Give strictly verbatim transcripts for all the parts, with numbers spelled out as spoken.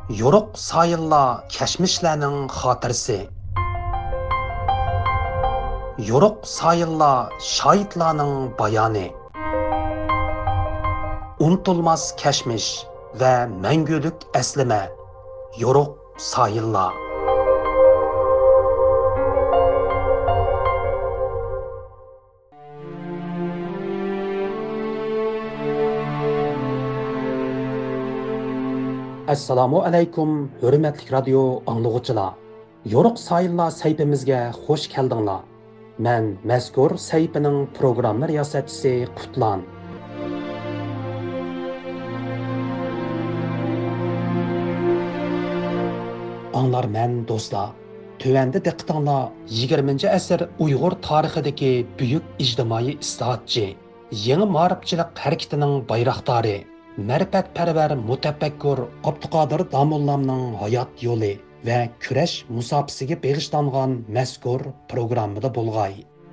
Yoruq sayılla keşmişlerinin hatırsı. Yoruq sayılla şahitlarının bayanı. Unutulmaz keşmiş ve mengülük esleme. Yoruq sayılla. Assalamu alaykum, hürmetli radyo anlıqçılar. Yoruq sayılla sayfimizge hoş geldinglar. Men mazkur sayfining programma riyosatchisi Qutlan. Anlar men do'stlar. Tövende diqqatinglar yigirmanchi asr Uyg'ur tarixidagi buyuk ijtimoiy islohotchi, yangi ma'rifchilik harakatining bayroqdori, ma'rifatparvar mutafakkur Abduqodir Domollamning hayot yo'li va kurash musofasiga bag'ishlangan mazkur programmada bo'lg'ay.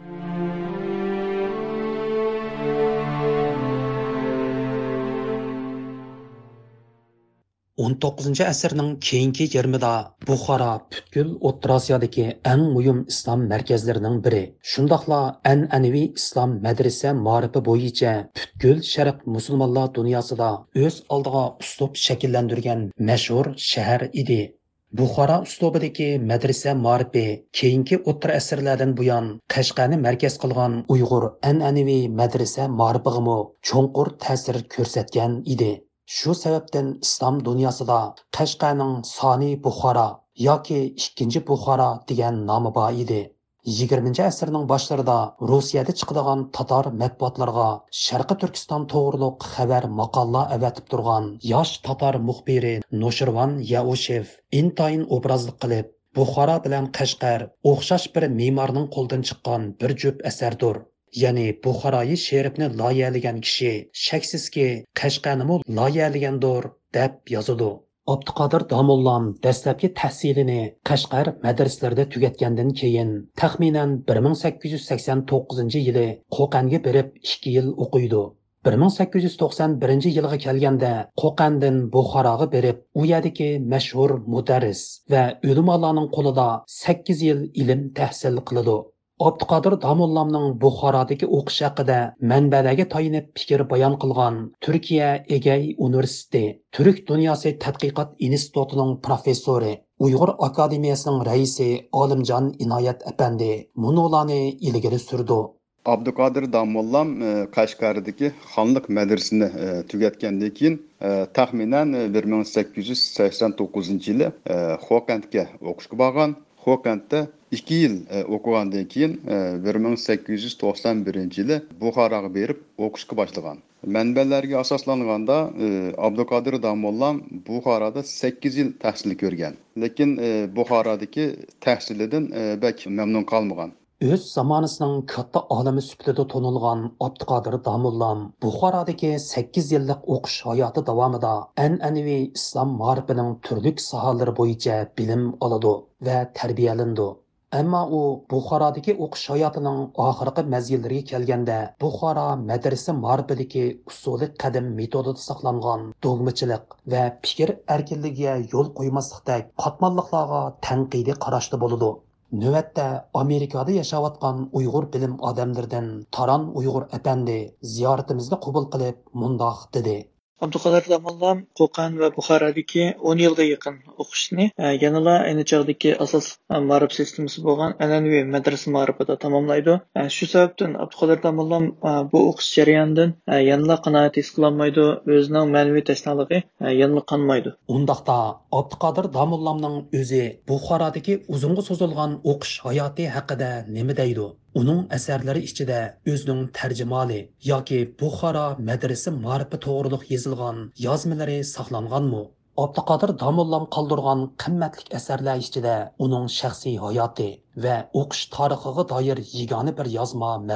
o'n to'qqizinchi asrning keyingi yarmida Buxoro butkul O'rta Osiyodagi eng muhim islom markazlarining biri. Shundaqla an'anaviy islom madrasa ma'rifi bo'yicha butkul sharq musulmonlar dunyosida o'z oldiga uslub shakllantirgan mashhur shahar edi. Buxoro uslubidagi madrasa ma'rifi keyingi o'rta asrlardan buyon Qashqarni markaz qilgan Uyg'ur an'anaviy madrasa ma'rifiga cho'nqur ta'sir ko'rsatgan edi. Shu sababdan islom dunyosida Qashqarning Soni Buxoro yoki ikkinchi Buxoro degan nomi bor edi. yigirmanchi asrning boshlarida Rossiyada chiqadigan tatar matbuotlarga Sharqi Turkiston to'g'riliq xabar maqolalar avatib turgan yosh tatar muxbiri Noshirvan Yaushev intayin obrazlik qilib, Buxoro bilan Qashqar o'xshash bir me'morning qo'ldan chiqqan bir jup asardir. Ya'ni Buxoroyi sherifni loyihalagan kishi shaksizki Qashqarni loyihalagandir deb yozadi. Abduqodir Domollam dastlabki tahsilini Qashqar madrasalarida tugatgandan keyin taxminan bir ming sakkiz yuz sakson to'qqizinchi yili Qo'qonga berib ikki yil o'qiydi. bir ming sakkiz yuz to'qson birinchi yilga kelganda Qo'qondan Buxoroga berib, u yerdagi mashhur mudarris va ulamolarning qo'lida sakkiz yil ilm tahsil qiladi. Abduqodir Domollamning Buxorodagi o'qish haqida manbalarga tayanib fikr bayon qilgan Turkiya Egey Universiteti Turk dunyosi tadqiqot institutining professori, Uyg'ur akademiyasining raisi Olimjon Inoyat apandi munolarni ilgari surdi. Abduqodir Domollam Qashqardagi xonlik madrasasini tugatgandan keyin taxminan bir ming sakkiz yuz sakson to'qqizinchi yili Xoqandga o'qishga borgan. Xoqandda ikki yil o'qigandan keyin bir ming sakkiz yuz to'qson birinchi yili Buxoroga berib o'qishga boshlagan. Manbalarga asoslanganda Abduqodir Domollam Buxoroda sakkiz yil tahsil ko'rgan. Lekin Buxorodagi tahsilidan bak mamnun qolmagan. Öz zamanısının katta alemi süpüde tonulgan Abduqodir Domollam Buxorodagi sakkiz yillik o'qish hayoti davomida an'anaviy islom ma'rifining turli sohalari bo'yicha bilim oladi va tarbiyalandi. Ammo u Buxorodagi o'qish hayotining oxirgi mazgillariga kelganda Buxoro madrasa ma'rifidagi usuli qadim metodida saqlangan dogmachilik va fikr erkinligiga yo'l qo'ymaslikdek qatmanliqlarga tanqidiy qarashda bo'ladi. Növətdə Amerikada yaşayotgan Uyg'ur bilim odamlaridan Taran Uyg'ur apandi ziyoratimizni qabul qilib mundaq dedi. Abduqodir Domollam Qo'qon va Buxorodagi o'n yilga yaqin o'qishni yanada ayni chog'dagi asos ma'rif sistemasi bo'lgan an'anaviy madrasa ma'rifida tamomlaydi. Shu sababdan Abduqodir Domollam bu o'qish jarayonidan yanada qanoat his qilolmaydi, o'zining ma'naviy tashnaligi yanada qonmaydi. Undaqda Abduqodir Domollamning o'zi Buxorodagi uzunga so'zilgan o'qish hayoti haqida nima deydi? Uning asarlari ichida o'zining tarjimali yoki Buxoro madrasa ma'rifi to'g'riliq yozilgan yozmalari saqlanganmi? Abduqodir Domollam qoldirgan qimmatli asarlar ichida uning shaxsiy hayoti va o'qish tarixiga doir yagona bir yozma mavjud.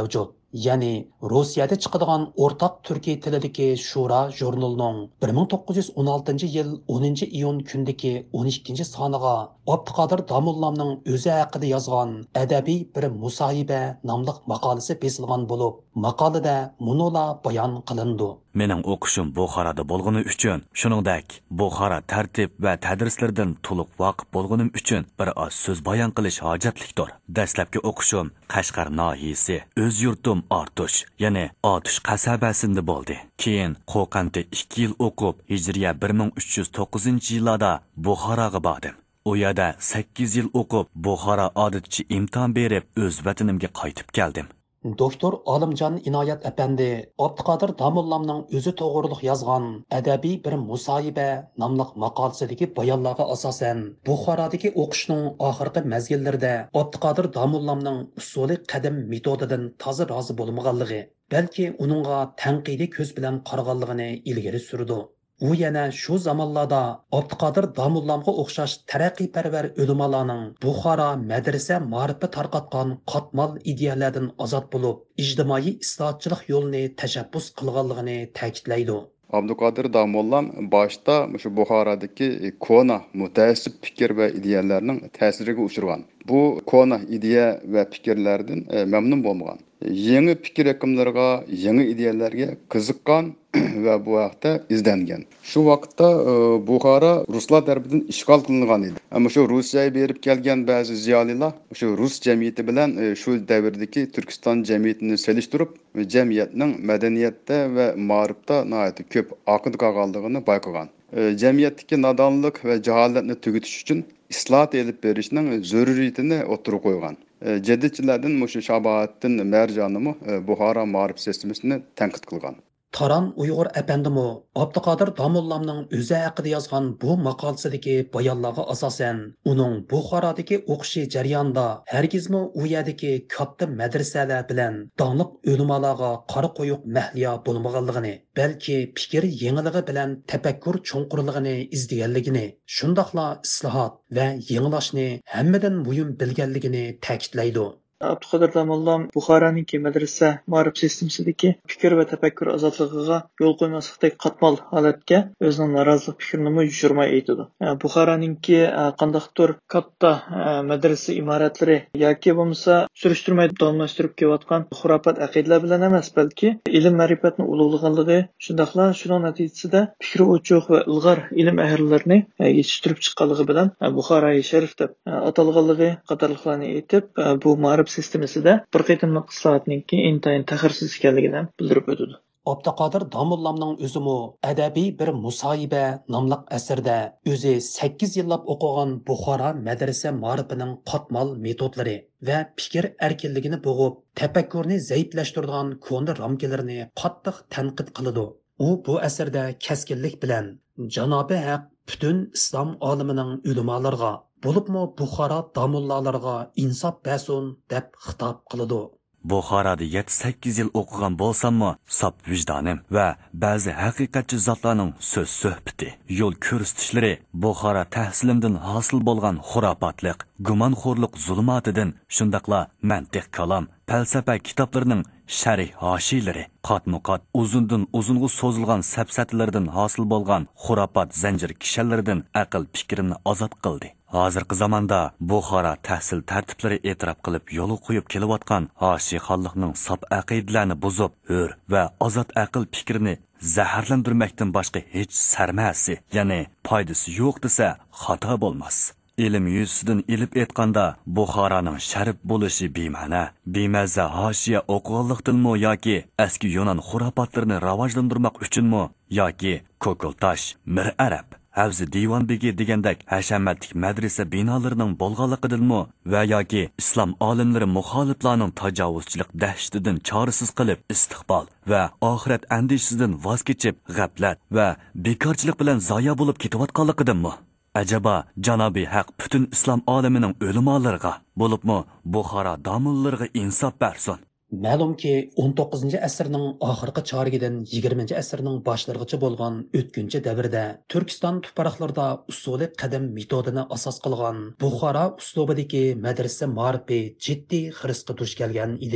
ya'ni Rossiyada chiqadigan o'rtaq turkiy tilidagi Shura jurnalining bir ming to'qqiz yuz o'n oltinchi yil o'ninchi iyun kundagi o'n ikkinchi soniga Abduqodir Damullamning o'zi haqida yozgan adabiy bir musohiba nomli maqolasi besilgan bo'lib, maqolada munola bayon qilindi. Mening o'qishim Buxoroda bo'lgani uchun, shuningdek, Buxoro tartib va tadrislardan to'liq vaqf bo'lganim uchun bir oz so'z bayon qilish hojatlikdir. Dastlabki o'qishim Qashqar nohiyasi, o'z yurtim Artush, ya'ni Otush qasabasida bo'ldi. Keyin Qo'qonda ikki yil o'qib, Hijriya bir ming uch yuz to'qqizinchi yilda Buxoroga bordim. U yerda sakkiz yil o'qib, Buxoro odatchi imtihon berib, o'z vatanimga qaytib keldim. Doktor Olimjon Inoyat apandi Abduqodir Damullamning o'zi to'g'riliq yozgan adabiy bir musohiba nomli maqolasidagi bayonlarga asosan Buxorodagi o'qishning oxirgi mazgillarida Abduqodir Damullamning usuli qadim metodidan toza rozi bo'lmaganligi, balki uningga tanqidiy ko'z bilan qaraganligini ilgari surdi. U yana shu zamonlarda Abduqodir Damullamga o'xshash taraqqiyparvar ulamolarning Buxoro madrasa ma'rifi tarqatgan qatmal ideyalardan ozod bo'lib, ijtimoiy islohotchilik yo'lini tashabbus qilganligini ta'kidlaydi. Abduqodir Damollam boshda shu Buxorodagi kona mutaassib fikr va ideyalarning ta'siriga uchragan. Bu kona ideya va fikrlardan e, mamnun bo'lmagan. Yangi fikr akimlariga, yangi ideyalarga qiziqqan va bu vaqtda izlangan. Shu vaqtda e, Buxoro ruslar tarafidan ishg'ol qilingan edi. Ammo shu Rossiyaga berib kelgan ba'zi ziyolilar shu rus jamiyati bilan e, shu davrdagi Turkiston jamiyatini selishtirib, jamiyatning madaniyatda va ma'rifda nihoyat ko'p oqid qolganligini bayqagan. E, jamiyatdagi nodonlik va jaholatni tugutish uchun islohot elib berishning zaruriyatini o'tirib qo'ygan. Jadidchilardan mushu Shaboattin Marjonimi Buxoro ma'rif sistemasini tanqid qilgan. Taran Uyg'ur apandimi Abduqodir Damullamning o'zi haqida yozgan bu maqolasidagi bayonlarga asosan uning Buxorodagi o'qishi jarayonida hargizmi u yerdagi katta madrasalar bilan donliq ulamolarga qora qo'yuq mahliyo bo'lmaganligini, balki fikr yengiligi bilan tafakkur cho'nqurligini izdeganligini, shundoqla islohot va yengilashni hammadan muhim bilganligini ta'kidlaydi. Abduqodir Damollam Buxoroniki madrasa ma'rif sistemasidagi fikr va tafakkur ozodligiga yo'l qo'ymaslikdek qatmal holatga o'zining norozilik fikrini yushirmay aytadi. Buxoroniki qandaqdir katta madrasa imoratlari yoki bo'lmasa surishtirmay davomlashtirib kelayotgan xurofot aqidalar bilan emas, balki ilm ma'rifatni ulug'laganligi, shundaqla shuning natijasida fikri ochiq va ilg'or ilm ahlilarini yetishtirib chiqqanligi bilan Buxoroy sharif deb atalganligi qatorliqlarni aytib, bu ma'rif sistemasida bir qitimliq islohotninki intayin taxirsiz ekanligini bildirib o'tdi. Abduqodir Damullamning o'zimi adabiy bir musohiba nomli asarda o'zi sakkiz yillab o'qigan Buxoro madrasa ma'rifining qatmal metodlari va fikr erkinligini bo'g'ib, tafakkurni zaiflashtiradigan ko'ni ramkalarini qattiq tanqid qiladi. U bu asarda keskinlik bilan Janobi Haq butun islom olimining ulamolarga bo'libmi Buxoro damullalarga insof bersin deb xitob qiladi. Buxoroda yetti sakkiz yil o'qigan bo'lsammi, sop vijdonim va ba'zi haqiqatchi zotlarning so'z suhbati, yo'l ko'rsatishlari Buxoro tahsilimdan hosil bo'lgan xurofotlik, gumonxo'rlik zulmotidan, shundaqla mantiq kalom, falsafa kitoblarining sharh hoshilari, qatmuqat uzundan uzunga so'zilgan safsatlardan hosil bo'lgan xurofot zanjir kishilaridan aql fikrini ozod qildi. Hozirgi zamonda Buxoro tahsil tartiblari e'tirof qilib yo'l qo'yib kelayotgan hoshi xalqning sop aqidalarini buzib, hur va ozod aql fikrini zaharlantirmakdan boshqa hech sarmasi, ya'ni foydasi yo'q desa xato bo'lmas. Ilm yuzidan ilib etganda Buxoroning sharif bo'lishi bema'na, bemazza hoshiya o'qiganlikdanmi yoki eski Yunon xurofotlarini rivojlantirmoq uchunmi yoki Ko'kiltosh, Mir Arab, Havzi Divonbegi degandek hashamatlik madrasa binolarining bo'lganligidanmi va yoki islom olimlari muxoliflarning tajovuzchilik dahshatidan chorasiz qilib istiqbol va oxirat andishasidan voz kechib g'aflat va bekorchilik bilan zoya bo'lib ketayotganligidanmi? Acaba Janobi Haq butun islom olamining ulamolarga, bo'libmi Buxoro damullariga insof bersin. Ma'lumki o'n to'qqizinchi asrning oxirgi chorgidan yigirmanchi asrning boshlarigacha bo'lgan o'tkinchi davrda Turkiston tuproqlarida usuli qadim metodini asos qilgan Buxoro uslubidagi madrasa ma'rifi jiddiy xirisga duch kelgan edi.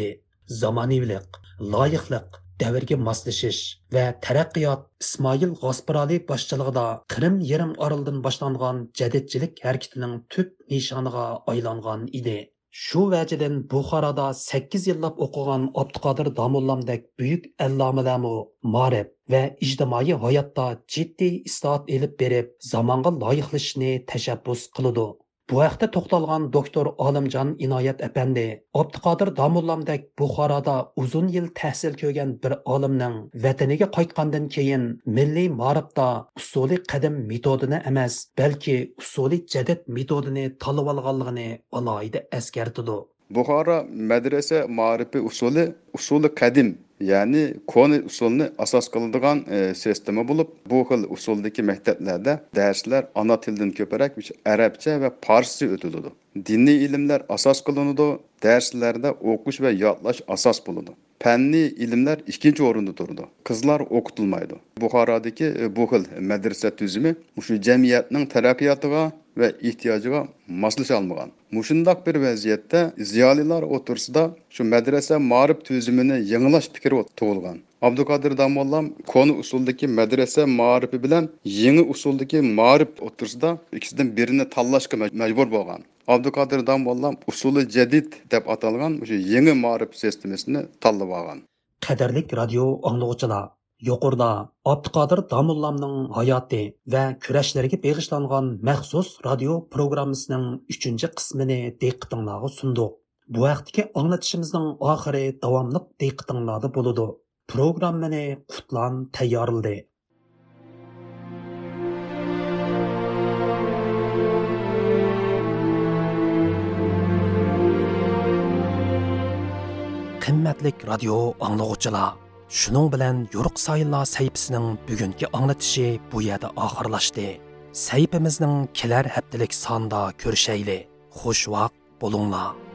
zamoniylik, loyiqlik, davrga moslashish va taraqqiyot Ismoil G'osparali boshchiligida Qrim yarim orolidan boshlangan jadidchilik harakatining tub nishoniga aylangan edi. Shu vajidan Buxoroda sakkiz yillab o'qigan Abduqodir Domollamdek buyuk allomalarmu ma'rif va ijtimoiy hayotda jiddiy islohot elib berib, zamonga loyiqlashishni tashabbus qiladi. Bu haqda to'xtalgan doktor Olimjon Inoyat apandi, Abduqodir Domollamdek Buxoroda uzun yil tahsil ko'rgan bir olimning vataniga qaytgandan keyin milliy ma'rifda usuli qadim metodini emas, balki usuli jadid metodini tanlab olganligini alohida eskartdi. Buxoro madrasa ma'rifi usuli usuli qadim, ya'ni koni usulni asos qiladigan e, sistema bo'lib, bu xil usuldagi maktablarda darslar ana tildan ko'proq arabcha va farscha o'tiladi. Diniy ilmlar asos qilinadi, darslarda o'qish va yodlash asos bo'ladi. Fanniy ilmlar ikkinchi o'rinda turadi. Qizlar o'qitilmaydi. Buxorodagi e, bu xil madrasa tuzumi shu jamiyatning taraqqiyotiga ve ihtiyaciga moslasha olmagan. Mushundaq bir vaziyatda ziyolilar o'tirsida shu madrasa ma'rif tuzumini yangilash fikri tug'ilgan. Abduqodir Domollam koni usuldagi madrasa ma'rifi bilan yangi usuldagi ma'rif o'tirsida ikkisidan birini tanlashga majbur bo'lgan. Abduqodir Domollam usuli jadid deb atalgan shu yangi ma'rif sistemasini tanlab olgan. Qadrlik radio anglag'uchilar, yuqorida Abduqodir Domollamning hayoti va kurashlariga bag'ishlangan maxsus radio programmasining uchinchi qismini diqqatingizga sundik. Bu vaqtdagi anglatishimizning oxiri davomli diqqatingizda bo'ladi. Programmani Qutlan tayyorladi. Qimmatlik radio anglag'uchilar, shuning bilan Yo'riq Sayillar sayfisining bugungi anglatishi bu yerda oxirlashdi. Sayfimizning kelar haftalik sonda ko'rishayli. Xush vaqt bo'linglar.